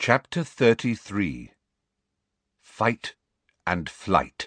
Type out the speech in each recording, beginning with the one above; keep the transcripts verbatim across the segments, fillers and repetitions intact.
Chapter thirty-three. Fight and Flight.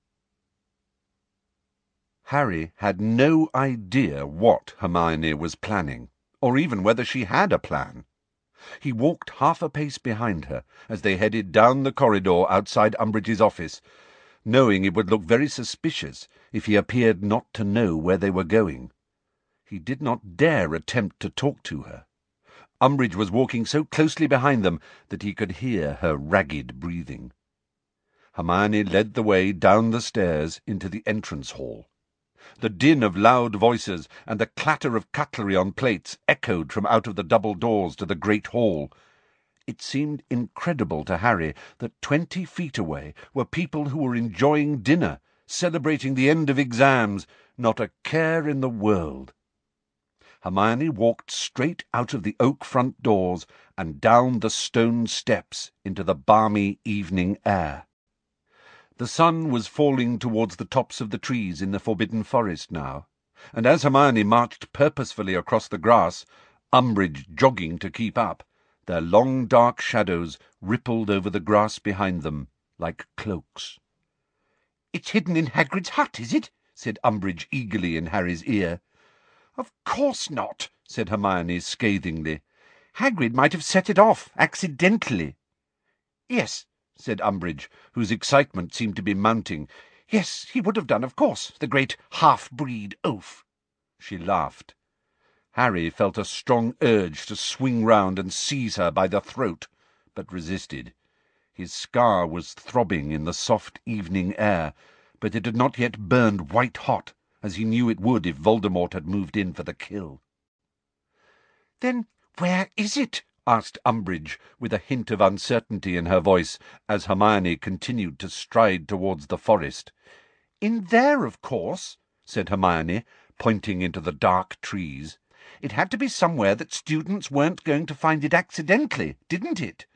Harry had no idea what Hermione was planning, or even whether she had a plan. He walked half a pace behind her as they headed down the corridor outside Umbridge's office, knowing it would look very suspicious if he appeared not to know where they were going. He did not dare attempt to talk to her. Umbridge was walking so closely behind them that he could hear her ragged breathing. Hermione led the way down the stairs into the entrance hall. The din of loud voices and the clatter of cutlery on plates echoed from out of the double doors to the great hall. It seemed incredible to Harry that twenty feet away were people who were enjoying dinner, celebrating the end of exams, not a care in the world. Hermione walked straight out of the oak front doors and down the stone steps into the balmy evening air. The sun was falling towards the tops of the trees in the Forbidden Forest now, and as Hermione marched purposefully across the grass, Umbridge jogging to keep up, their long dark shadows rippled over the grass behind them like cloaks. "It's hidden in Hagrid's hut, is it?" said Umbridge eagerly in Harry's ear. "Of course not," said Hermione scathingly. "Hagrid might have set it off accidentally." "Yes," said Umbridge, whose excitement seemed to be mounting. "Yes, he would have done, of course, the great half-breed oaf." She laughed. Harry felt a strong urge to swing round and seize her by the throat, but resisted. His scar was throbbing in the soft evening air, but it had not yet burned white-hot, as he knew it would if Voldemort had moved in for the kill. "Then where is it?" asked Umbridge, with a hint of uncertainty in her voice, as Hermione continued to stride towards the forest. "In there, of course," said Hermione, pointing into the dark trees. "It had to be somewhere that students weren't going to find it accidentally, didn't it?"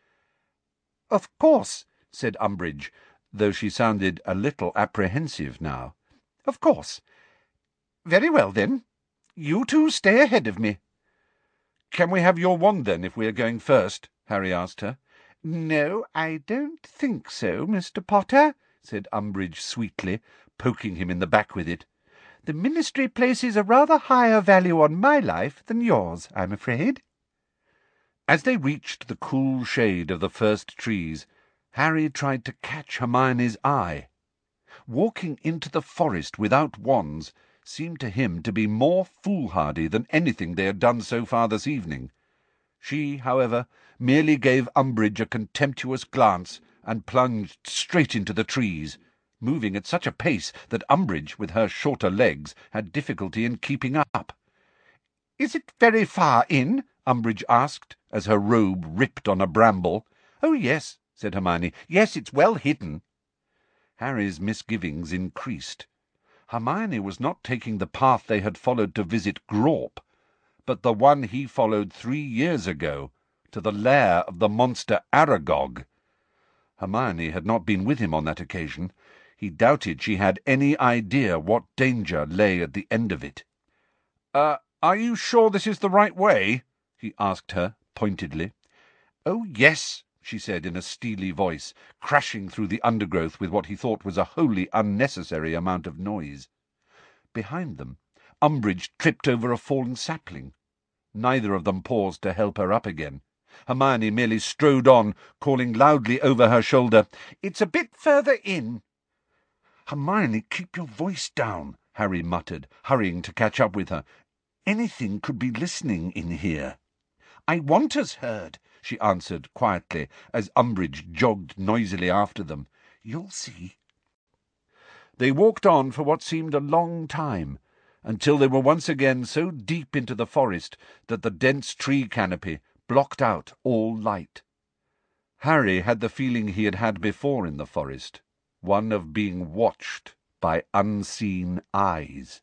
"Of course," said Umbridge, though she sounded a little apprehensive now. "Of course. Very well, then. You two stay ahead of me." "Can we have your wand, then, if we are going first?" Harry asked her. "No, I don't think so, Mister Potter," said Umbridge sweetly, poking him in the back with it. "The Ministry places a rather higher value on my life than yours, I'm afraid." As they reached the cool shade of the first trees, Harry tried to catch Hermione's eye. Walking into the forest without wands seemed to him to be more foolhardy than anything they had done so far this evening. She, however, merely gave Umbridge a contemptuous glance and plunged straight into the trees, moving at such a pace that Umbridge, with her shorter legs, had difficulty in keeping up. "Is it very far in?" Umbridge asked, as her robe ripped on a bramble. "Oh, yes," said Hermione. "Yes, it's well hidden." Harry's misgivings increased. Hermione was not taking the path they had followed to visit Grawp, but the one he followed three years ago, to the lair of the monster Aragog. Hermione had not been with him on that occasion. He doubted she had any idea what danger lay at the end of it. Uh, are you sure this is the right way?" he asked her pointedly. "Oh, yes," she said in a steely voice, crashing through the undergrowth with what he thought was a wholly unnecessary amount of noise. Behind them, Umbridge tripped over a fallen sapling. Neither of them paused to help her up again. Hermione merely strode on, calling loudly over her shoulder, "It's a bit further in." "Hermione, keep your voice down," Harry muttered, hurrying to catch up with her. "Anything could be listening in here." "I want us heard," she answered quietly, as Umbridge jogged noisily after them. "You'll see." They walked on for what seemed a long time, until they were once again so deep into the forest that the dense tree canopy blocked out all light. Harry had the feeling he had had before in the forest, one of being watched by unseen eyes.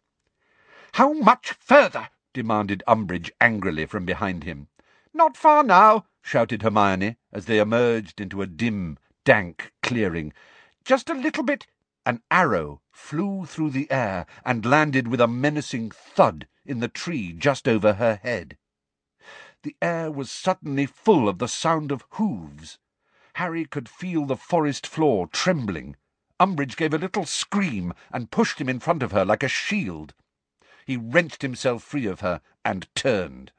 "How much further?" demanded Umbridge angrily from behind him. "Not far now," shouted Hermione, as they emerged into a dim, dank clearing. "Just a little bit—" An arrow flew through the air and landed with a menacing thud in the tree just over her head. The air was suddenly full of the sound of hooves. Harry could feel the forest floor trembling. Umbridge gave a little scream and pushed him in front of her like a shield. He wrenched himself free of her and turned.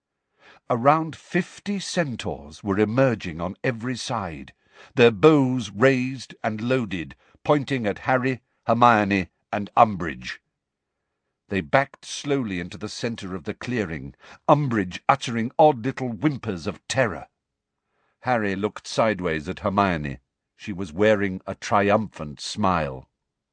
Around fifty centaurs were emerging on every side, their bows raised and loaded, pointing at Harry, Hermione, and Umbridge. They backed slowly into the centre of the clearing, Umbridge uttering odd little whimpers of terror. Harry looked sideways at Hermione. She was wearing a triumphant smile.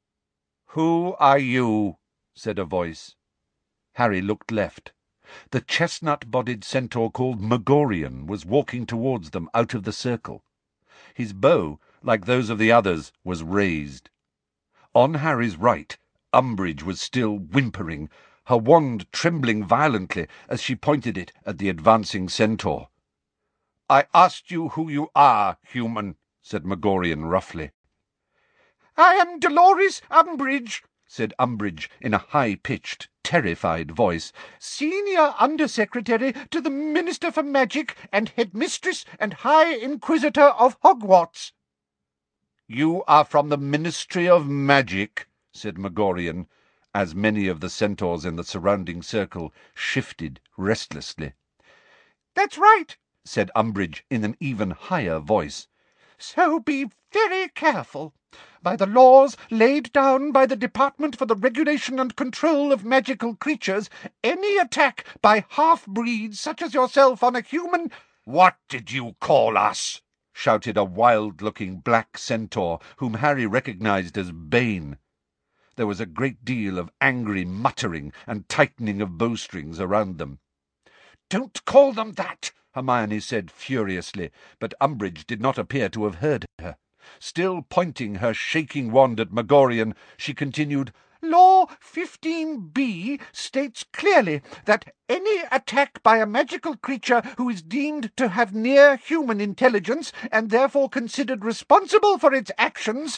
"Who are you?" said a voice. Harry looked left. The chestnut-bodied centaur called Megorian was walking towards them out of the circle. His bow, like those of the others, was raised. On Harry's right, Umbridge was still whimpering, her wand trembling violently as she pointed it at the advancing centaur. "I asked you who you are, human," said Megorian roughly. "I am Dolores Umbridge," said Umbridge in a high-pitched, terrified voice, "Senior Undersecretary to the Minister for Magic and Headmistress and High Inquisitor of Hogwarts." "You are from the Ministry of Magic," said Megorian, as many of the centaurs in the surrounding circle shifted restlessly. "That's right," said Umbridge in an even higher voice. "So be very careful. By the laws laid down by the Department for the Regulation and Control of Magical Creatures, any attack by half-breeds such as yourself on a human—" "What did you call us?" shouted a wild-looking black centaur, whom Harry recognized as Bane. There was a great deal of angry muttering and tightening of bowstrings around them. "Don't call them that!" Hermione said furiously, but Umbridge did not appear to have heard her. Still pointing her shaking wand at Megorian, she continued, "Law fifteen B states clearly that any attack by a magical creature who is deemed to have near-human intelligence and therefore considered responsible for its actions—"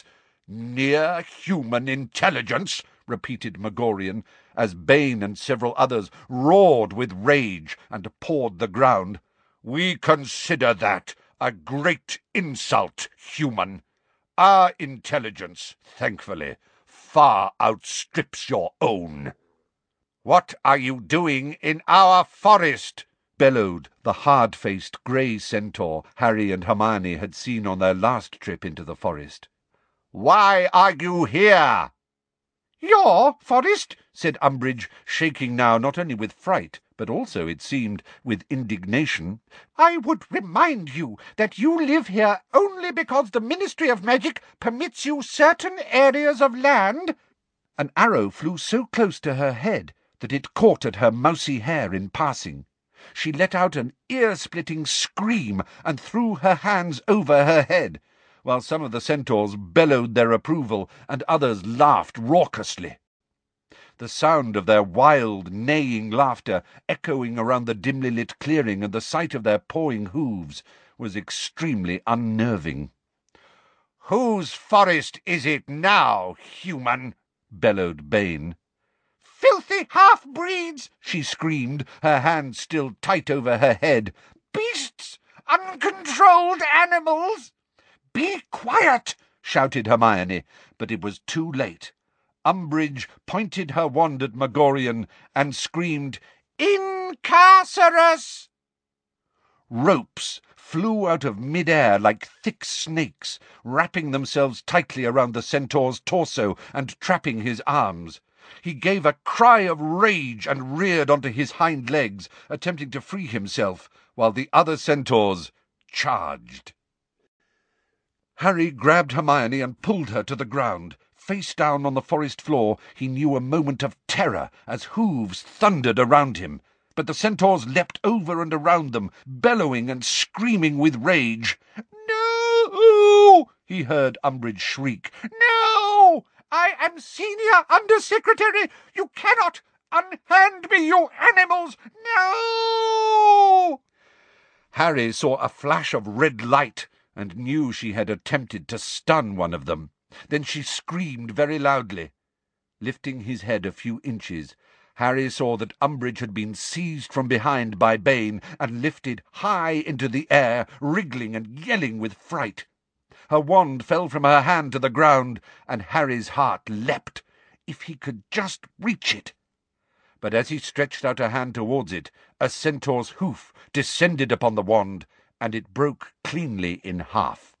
"Near-human intelligence!" repeated Megorian, as Bane and several others roared with rage and pawed the ground. "We consider that a great insult, human. Our intelligence, thankfully, far outstrips your own." "What are you doing in our forest?" bellowed the hard-faced grey centaur Harry and Hermione had seen on their last trip into the forest. "Why are you here?" "Your forest?" said Umbridge, shaking now not only with fright, but also, it seemed, with indignation. "I would remind you that you live here only because the Ministry of Magic permits you certain areas of land." An arrow flew so close to her head that it caught at her mousy hair in passing. She let out an ear-splitting scream and threw her hands over her head, while some of the centaurs bellowed their approval and others laughed raucously. The sound of their wild, neighing laughter, echoing around the dimly lit clearing, and the sight of their pawing hooves was extremely unnerving. "Whose forest is it now, human?" bellowed Bane. "Filthy half-breeds!" she screamed, her hands still tight over her head. "Beasts! Uncontrolled animals!" "Be quiet!" shouted Hermione, but it was too late. Umbridge pointed her wand at Megorian and screamed, "Incarcerus!" Ropes flew out of mid-air like thick snakes, wrapping themselves tightly around the centaur's torso and trapping his arms. He gave a cry of rage and reared onto his hind legs, attempting to free himself, while the other centaurs charged. Harry grabbed Hermione and pulled her to the ground. Face down on the forest floor, he knew a moment of terror as hooves thundered around him. But the centaurs leapt over and around them, bellowing and screaming with rage. "No!" he heard Umbridge shriek. "No! I am Senior Undersecretary! You cannot unhand me, you animals! No!" Harry saw a flash of red light and knew she had attempted to stun one of them. Then she screamed very loudly. Lifting his head a few inches, Harry saw that Umbridge had been seized from behind by Bane and lifted high into the air, wriggling and yelling with fright. Her wand fell from her hand to the ground, and Harry's heart leapt. If he could just reach it! But as he stretched out a hand towards it, a centaur's hoof descended upon the wand, and it broke cleanly in half.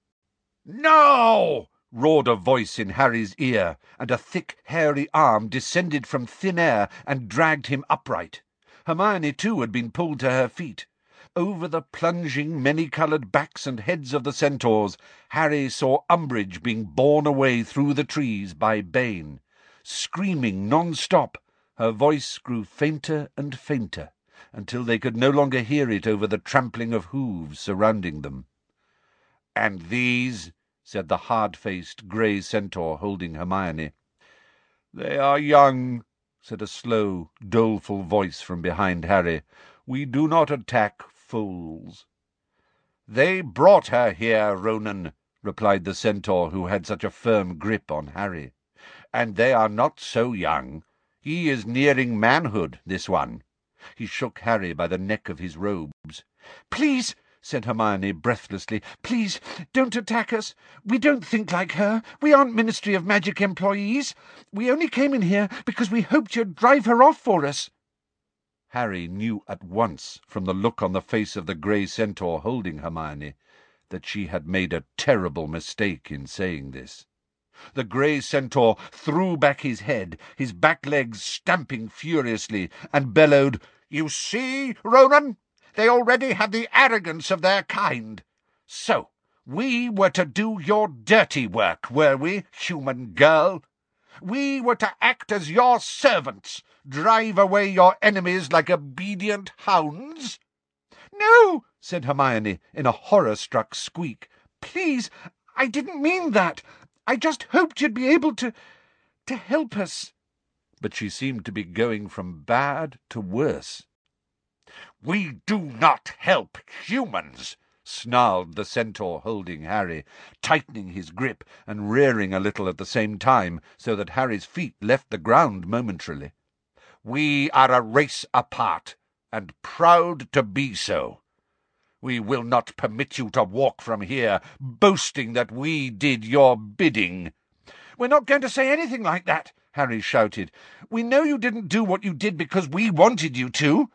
"No!" roared a voice in Harry's ear, and a thick, hairy arm descended from thin air and dragged him upright. Hermione, too, had been pulled to her feet. Over the plunging, many-coloured backs and heads of the centaurs, Harry saw Umbridge being borne away through the trees by Bane. Screaming non-stop, her voice grew fainter and fainter, until they could no longer hear it over the trampling of hooves surrounding them. "And these?" said the hard-faced grey centaur, holding Hermione. "They are young," said a slow, doleful voice from behind Harry. "We do not attack foals." "They brought her here, Ronan," replied the centaur who had such a firm grip on Harry. "And they are not so young. He is nearing manhood, this one." He shook Harry by the neck of his robes. "Please," said Hermione breathlessly, "please, don't attack us. We don't think like her. We aren't Ministry of Magic employees. We only came in here because we hoped you'd drive her off for us." Harry knew at once, from the look on the face of the grey centaur holding Hermione, that she had made a terrible mistake in saying this. The grey centaur threw back his head, his back legs stamping furiously, and bellowed, "You see, Ronan? They already had the arrogance of their kind. So, we were to do your dirty work, were we, human girl? We were to act as your servants, drive away your enemies like obedient hounds?" "No," said Hermione, in a horror-struck squeak. "Please, I didn't mean that. I just hoped you'd be able to... to help us." But she seemed to be going from bad to worse. "We do not help humans," snarled the centaur holding Harry, tightening his grip and rearing a little at the same time, so that Harry's feet left the ground momentarily. "We are a race apart, and proud to be so. We will not permit you to walk from here, boasting that we did your bidding." "We're not going to say anything like that," Harry shouted. "We know you didn't do what you did because we wanted you to."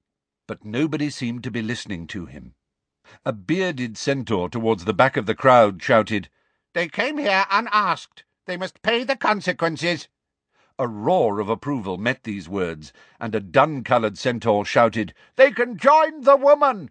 But nobody seemed to be listening to him. A bearded centaur towards the back of the crowd shouted, "They came here unasked. They must pay the consequences." A roar of approval met these words, and a dun-coloured centaur shouted, "They can join the woman."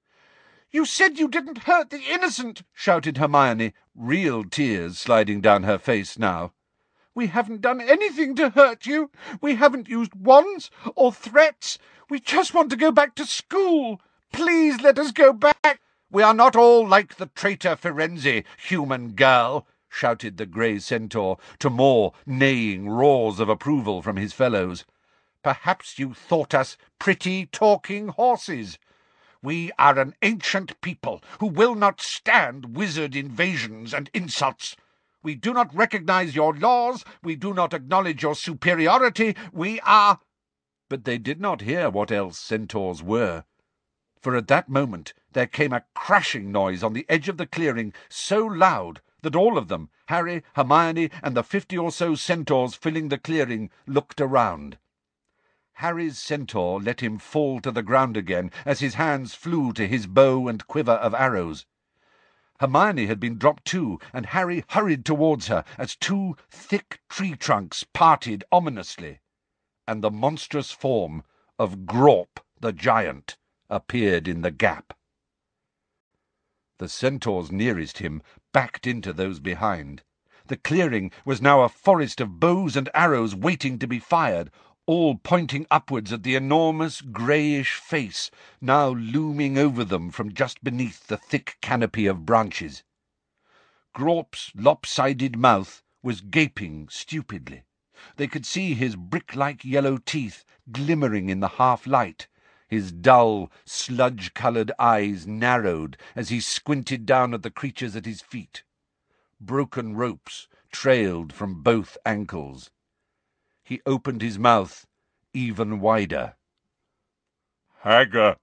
"You said you didn't hurt the innocent," shouted Hermione, real tears sliding down her face now. "We haven't done anything to hurt you. We haven't used wands or threats. We just want to go back to school. Please let us go back." "We are not all like the traitor Firenze, human girl," shouted the grey centaur, to more neighing roars of approval from his fellows. "Perhaps you thought us pretty talking horses. We are an ancient people who will not stand wizard invasions and insults. We do not recognize your laws. We do not acknowledge your superiority. We are—" But they did not hear what else centaurs were, for at that moment there came a crashing noise on the edge of the clearing so loud that all of them, Harry, Hermione, and the fifty or so centaurs filling the clearing, looked around. Harry's centaur let him fall to the ground again as his hands flew to his bow and quiver of arrows. Hermione had been dropped too, and Harry hurried towards her as two thick tree trunks parted ominously, and the monstrous form of Grawp the giant appeared in the gap. The centaurs nearest him backed into those behind. The clearing was now a forest of bows and arrows waiting to be fired, all pointing upwards at the enormous greyish face now looming over them from just beneath the thick canopy of branches. Grawp's lopsided mouth was gaping stupidly. They could see his brick-like yellow teeth glimmering in the half-light. His dull, sludge-coloured eyes narrowed as he squinted down at the creatures at his feet. Broken ropes trailed from both ankles. He opened his mouth even wider. "Hagger."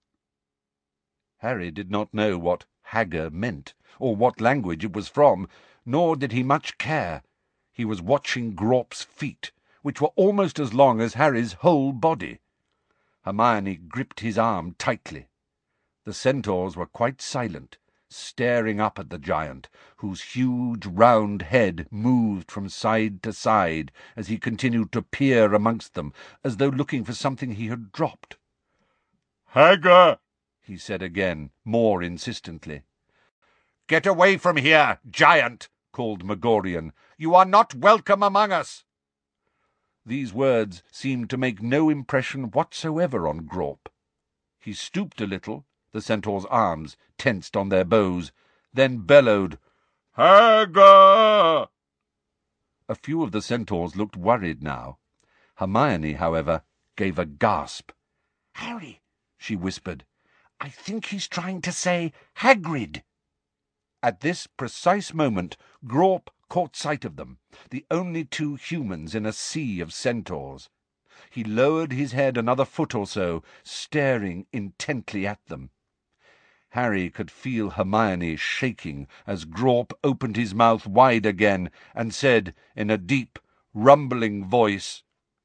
Harry did not know what Hagger meant, or what language it was from, nor did he much care. He was watching Grawp's feet, which were almost as long as Harry's whole body. Hermione gripped his arm tightly. The centaurs were quite silent, staring up at the giant, whose huge round head moved from side to side as he continued to peer amongst them, as though looking for something he had dropped. "Hagger," he said again, more insistently. "Get away from here, giant," called Megorian. "You are not welcome among us." These words seemed to make no impression whatsoever on Grawp. He stooped a little, the centaur's arms tensed on their bows, then bellowed, "Hagger!" A few of the centaurs looked worried now. Hermione, however, gave a gasp. "Harry," she whispered, "I think he's trying to say Hagrid." At this precise moment, Grawp caught sight of them, the only two humans in a sea of centaurs. He lowered his head another foot or so, staring intently at them. Harry could feel Hermione shaking as Grawp opened his mouth wide again and said in a deep, rumbling voice,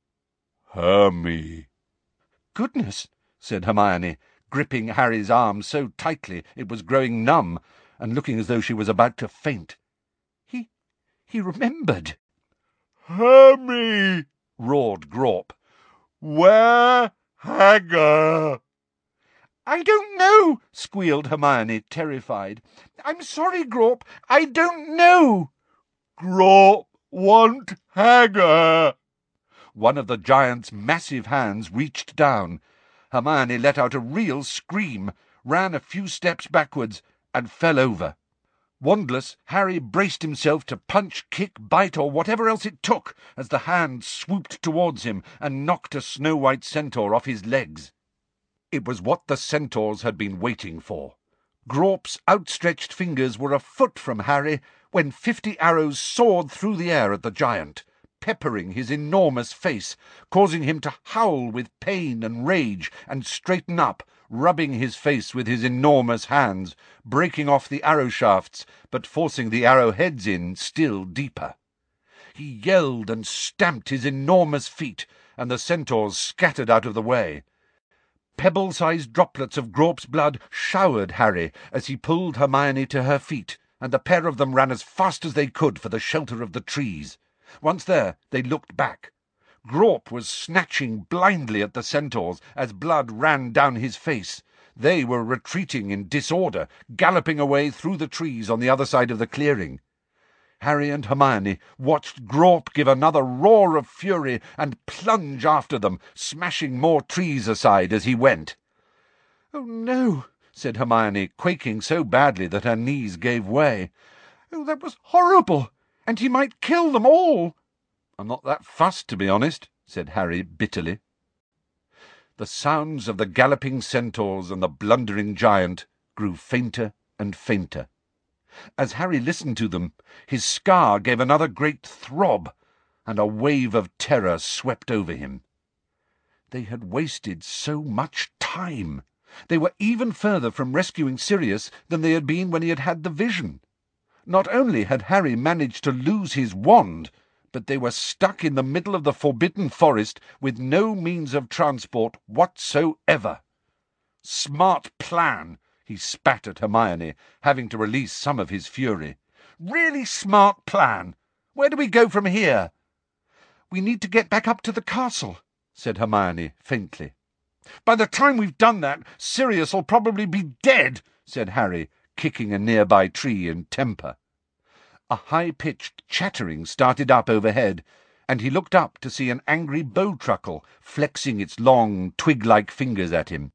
"Hermy." "Goodness," said Hermione, gripping Harry's arm so tightly it was growing numb, and looking as though she was about to faint. He he remembered." "Hermy!" roared Grawp. "Where Hagger?" "I don't know," squealed Hermione, terrified. "I'm sorry, Grawp. I don't know." "Grawp want Hagger." One of the giant's massive hands reached down. Hermione let out a real scream, ran a few steps backwards, and fell over. Wandless, Harry braced himself to punch, kick, bite, or whatever else it took, as the hand swooped towards him and knocked a snow-white centaur off his legs. It was what the centaurs had been waiting for. Grawp's outstretched fingers were a foot from Harry when fifty arrows soared through the air at the giant, peppering his enormous face, causing him to howl with pain and rage and straighten up, rubbing his face with his enormous hands, breaking off the arrow shafts, but forcing the arrowheads in still deeper. He yelled and stamped his enormous feet, and the centaurs scattered out of the way. Pebble-sized droplets of Grawp's blood showered Harry as he pulled Hermione to her feet, and the pair of them ran as fast as they could for the shelter of the trees. Once there, they looked back. Grawp was snatching blindly at the centaurs as blood ran down his face. They were retreating in disorder, galloping away through the trees on the other side of the clearing. Harry and Hermione watched Grawp give another roar of fury and plunge after them, smashing more trees aside as he went. "Oh, no," said Hermione, quaking so badly that her knees gave way. "Oh, that was horrible, and he might kill them all." "I'm not that fussed, to be honest," said Harry bitterly. The sounds of the galloping centaurs and the blundering giant grew fainter and fainter. As Harry listened to them, his scar gave another great throb, and a wave of terror swept over him. They had wasted so much time. They were even further from rescuing Sirius than they had been when he had had the vision. Not only had Harry managed to lose his wand, but they were stuck in the middle of the Forbidden Forest with no means of transport whatsoever. "Smart plan," he spat at Hermione, having to release some of his fury. "Really smart plan. Where do we go from here?" "We need to get back up to the castle," said Hermione faintly. "By the time we've done that, Sirius'll probably be dead," said Harry, kicking a nearby tree in temper. A high-pitched chattering started up overhead, and he looked up to see an angry bowtruckle flexing its long, twig-like fingers at him.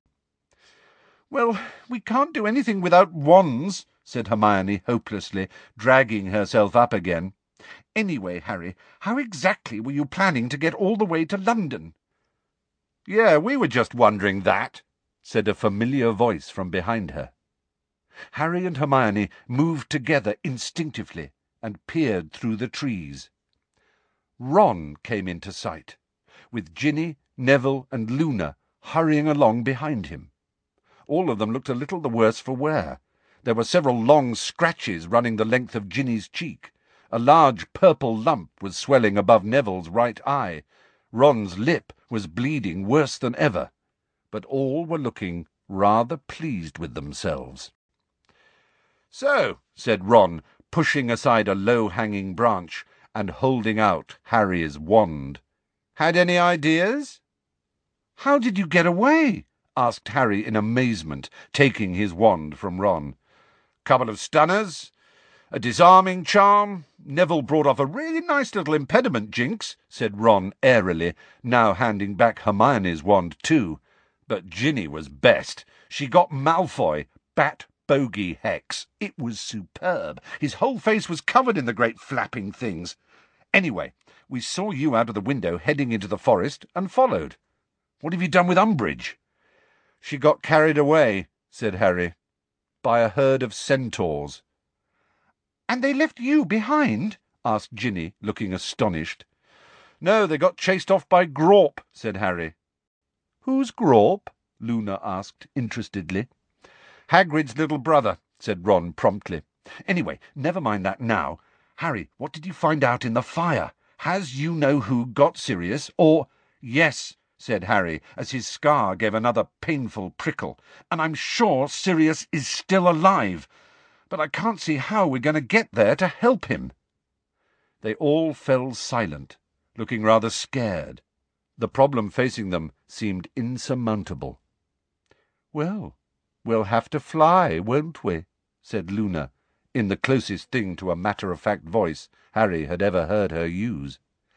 "Well, we can't do anything without wands," said Hermione hopelessly, dragging herself up again. "Anyway, Harry, how exactly were you planning to get all the way to London?" "Yeah, we were just wondering that," said a familiar voice from behind her. Harry and Hermione moved together instinctively and peered through the trees. Ron came into sight. with Ginny, Neville, and Luna hurrying along behind him. All of them looked a little the worse for wear. There were several long scratches running the length of Ginny's cheek. A large purple lump was swelling above Neville's right eye. Ron's lip was bleeding worse than ever. But all were looking rather pleased with themselves. "So," said Ron, pushing aside a low-hanging branch and holding out Harry's wand. "Had any ideas?" "How did you get away?" asked Harry in amazement, taking his wand from Ron. "Couple of stunners, a disarming charm. Neville brought off a really nice little impediment, Jinx," said Ron airily, now handing back Hermione's wand too. But Ginny was best. She got Malfoy, bat bogey hex. It was superb. His whole face was covered in the great flapping things. Anyway, we saw you out of the window heading into the forest and followed. What have you done with Umbridge?" "She got carried away," said Harry, "by a herd of centaurs." "And they left you behind?" asked Ginny, looking astonished. "No, they got chased off by Grawp," said Harry. "Who's Grawp?" Luna asked interestedly. "Hagrid's little brother," said Ron promptly. "Anyway, never mind that now. Harry, what did you find out in the fire? Has you-know-who got Sirius, or—" "Yes," said Harry, as his scar gave another painful prickle, "and I'm sure Sirius is still alive. But I can't see how we're going to get there to help him." They all fell silent, looking rather scared. The problem facing them seemed insurmountable. "Well, we'll have to fly, won't we?" said Luna, in the closest thing to a matter-of-fact voice Harry had ever heard her use.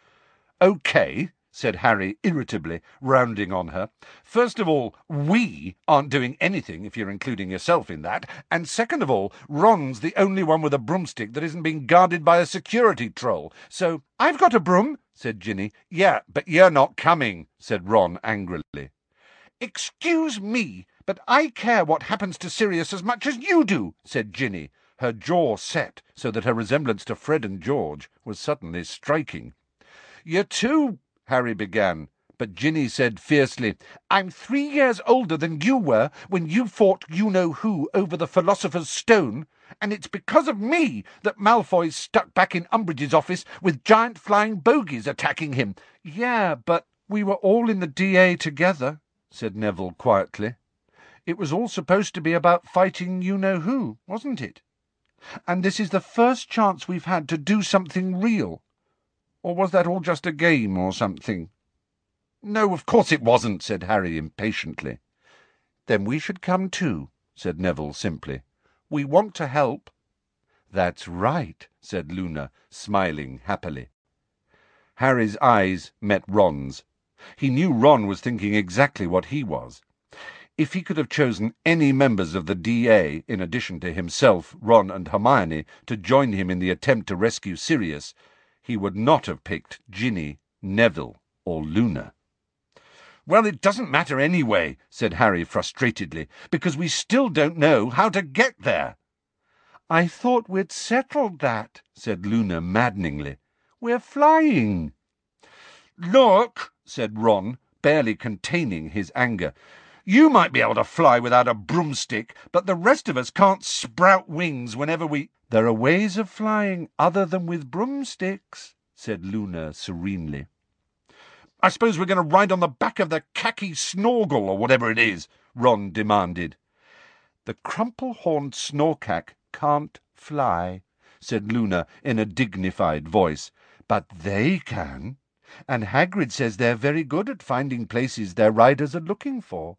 "OK," said Harry irritably, rounding on her. "First of all, we aren't doing anything, if you're including yourself in that, and second of all, Ron's the only one with a broomstick that isn't being guarded by a security troll, so—" "I've got a broom," said Ginny. "Yeah, but you're not coming," said Ron angrily. "Excuse me, but I care what happens to Sirius as much as you do," said Ginny, her jaw set so that her resemblance to Fred and George was suddenly striking. "You're too—" Harry began, but Ginny said fiercely, "I'm three years older than you were when you fought you-know-who over the Philosopher's Stone, and it's because of me that Malfoy's stuck back in Umbridge's office with giant flying bogies attacking him." "Yeah, but we were all in the D A together," said Neville quietly. "It was all supposed to be about fighting you-know-who, wasn't it? And this is the first chance we've had to do something real. Or was that all just a game or something?" "No, of course it wasn't," said Harry impatiently. "Then we should come too," said Neville simply. "We want to help." "That's right," said Luna, smiling happily. Harry's eyes met Ron's. He knew Ron was thinking exactly what he was. If he could have chosen any members of the D A, in addition to himself, Ron and Hermione, to join him in the attempt to rescue Sirius, he would not have picked Ginny, Neville, or Luna. "Well, it doesn't matter anyway," said Harry frustratedly, "because we still don't know how to get there." "I thought we'd settled that," said Luna maddeningly. "We're flying." "Look," said Ron, barely containing his anger. "You might be able to fly without a broomstick, but the rest of us can't sprout wings whenever we—" "There are ways of flying other than with broomsticks," said Luna serenely. "I suppose we're going to ride on the back of the khaki snorgle, or whatever it is," Ron demanded. "The crumple-horned snorkack can't fly," said Luna in a dignified voice. "But they can, and Hagrid says they're very good at finding places their riders are looking for."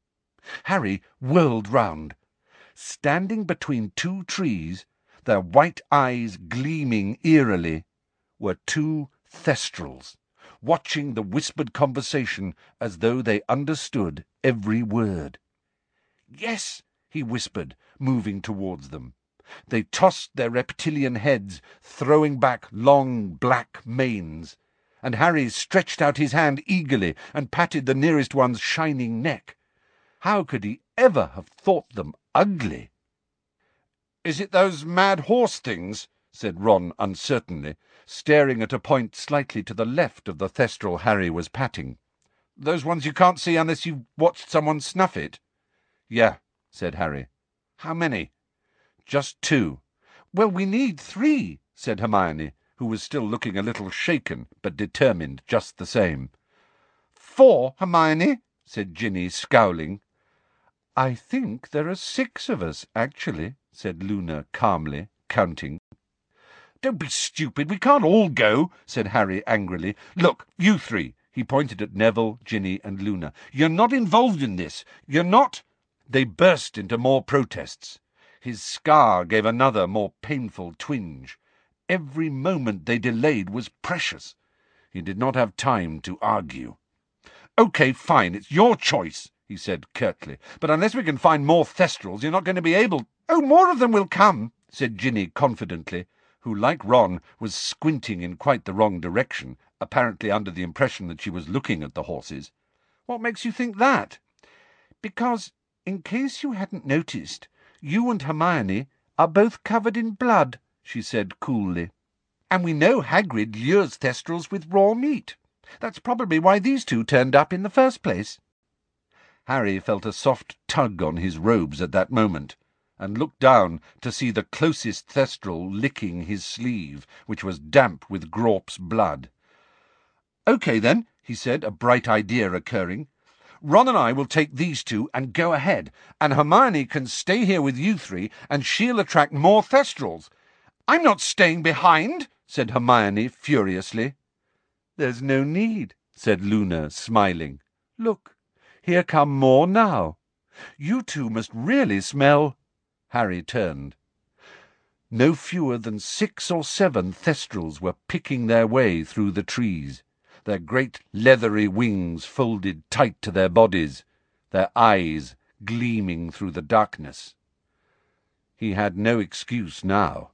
Harry whirled round. Standing between two trees, their white eyes gleaming eerily, were two Thestrals, watching the whispered conversation as though they understood every word. "Yes," he whispered, moving towards them. They tossed their reptilian heads, throwing back long black manes, and Harry stretched out his hand eagerly and patted the nearest one's shining neck. How could he ever have thought them ugly? "Is it those mad horse things?" said Ron uncertainly, staring at a point slightly to the left of the thestral Harry was patting. Those ones you can't see unless you've watched someone snuff it? Yeah, said Harry. How many? Just two. Well, we need three, said Hermione, who was still looking a little shaken, but determined just the same. Four, Hermione, said Ginny, scowling. I think there are six of us, actually, said Luna calmly, counting. Don't be stupid, we can't all go, said Harry angrily. Look, you three. He pointed at Neville, Ginny, and Luna. You're not involved in this. You're not. They burst into more protests. His scar gave another, more painful twinge. Every moment they delayed was precious. He did not have time to argue. "OK, fine, it's your choice," he said curtly. "But unless we can find more Thestrals, you're not going to be able—" "Oh, more of them will come," said Ginny confidently, who, like Ron, was squinting in quite the wrong direction, apparently under the impression that she was looking at the horses. "What makes you think that?" "Because, in case you hadn't noticed, you and Hermione are both covered in blood," she said coolly. "And we know Hagrid lures Thestrals with raw meat. That's probably why these two turned up in the first place." Harry felt a soft tug on his robes at that moment, and looked down to see the closest Thestral licking his sleeve, which was damp with Grawp's blood. "OK, then," he said, a bright idea occurring. "Ron and I will take these two and go ahead, and Hermione can stay here with you three, and she'll attract more Thestrals." "I'm not staying behind," said Hermione furiously. "There's no need," said Luna, smiling. "Look, here come more now. You two must really smell—" Harry turned. No fewer than six or seven Thestrals were picking their way through the trees, their great leathery wings folded tight to their bodies, their eyes gleaming through the darkness. He had no excuse now.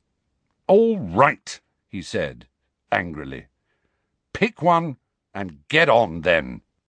"All right," he said, angrily. "Pick one and get on, then."